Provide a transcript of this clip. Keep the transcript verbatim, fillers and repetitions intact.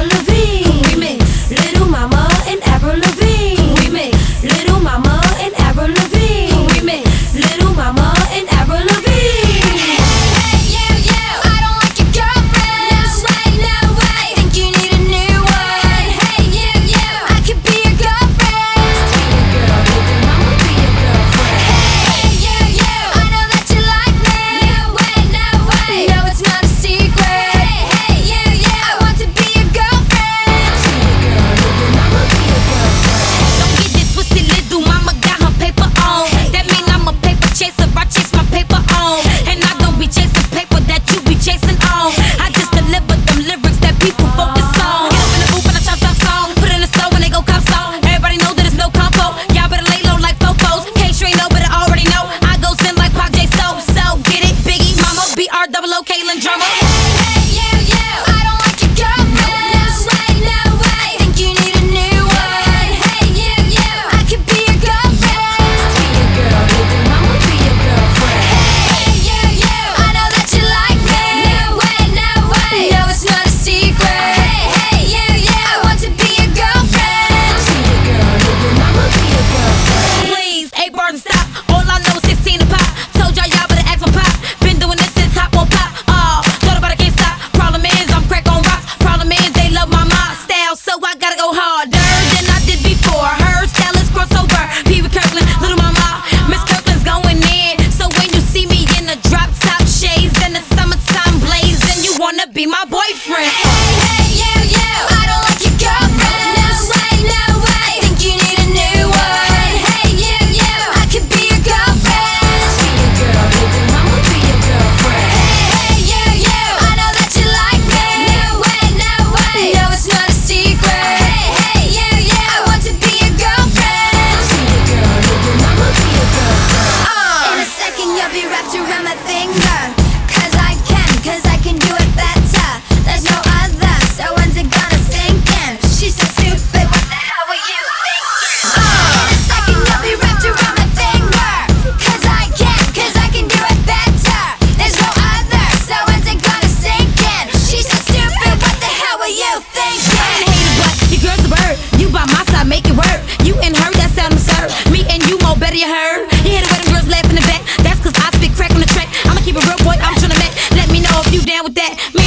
Avril Lavigne remix. Little Mama and Avril Lavigne remix. Little Mama and Avril Lavigne remix. Little Mama and Avril Lavigne. Hey, hey, you, you, I don't like your girlfriend. No way, no way, I think you need a new one. Hey, you, you, I could be your girlfriend. Be a girl, little mama, be a girlfriend. Hey, you, you, I know that you like me. No way, no way, no, it's not a secret. Hey, hey, you, you, I want to be your girlfriend. Be a girl, little mama, be a girlfriend. Don't get it twisted, little mama got her paper on. That mean I'm a paper chaser, I chase my paper on. And I don't be chasing paper that you be chasing on. I just deliver them lyrics that people focus on. Get up in the booth and I chop chop song. Put it in the store when they go cop song. Everybody know that it's no compo. Y'all better lay low like fofos. Can't straight know, but I already know. I go sin like Pac J So. So get it, Biggie, Mama, B R double O Kaylin drummer. Hey, hey, you, you, I don't like your girlfriend. No way, no way, I think you need a new one. Hey, you, you, I could be your girlfriend. Be a girl, little mama, be a girlfriend. Hey, you, you, I know that you like me. No way, no way, no, it's not a secret. Hey, hey, you, you, I want to be your girlfriend. Be a girl, little mama, be a girlfriend. Please, eight bars and stop. All I know is sixteen to pop. Told y'all y'all better act for pop. Been doing this since hop on pop. Oh, thought about it, can't stop. Problem is I'm crack on rocks. Problem is they love my mob style, so I gotta go harder than I did before. Her style is crossover. Pee Wee Kirkland, little mama, Miss Kirkland's going in. So when you see me in the drop top shades and the summertime blaze, then you wanna be my boyfriend. Hey, hey, you, you, I don't like your girlfriend. No way, no way, I think you need a new one. Hey, you, you, I could be your girlfriend. Be a girl, little mama, be a girlfriend. Hey, hey, you, you, I know that you like me. No way, no way, no, it's not a secret. Hey, hey, you, you, I want to be your girlfriend. Be a girl, little mama, be a girlfriend. In a second you'll be wrapped around my finger. Cause I can, cause I can do it better. There's no other, so when's it gonna sink in? She's so stupid, what the hell were you thinking? In a second you'll be wrapped around my finger. Cause I can, cause I can do it better. There's no other, so when's it gonna sink in? She's so stupid, what the hell were you thinking? Hater, but your girl's a bird. You by my side, make it work. You and her, that sound absurd. Me and you more better, you heard. You hear the way them girls laugh in the back. That's cause I spit crack on the track. I'ma keep it real, boy, I'm tryna make. Let me know if you down with that. Me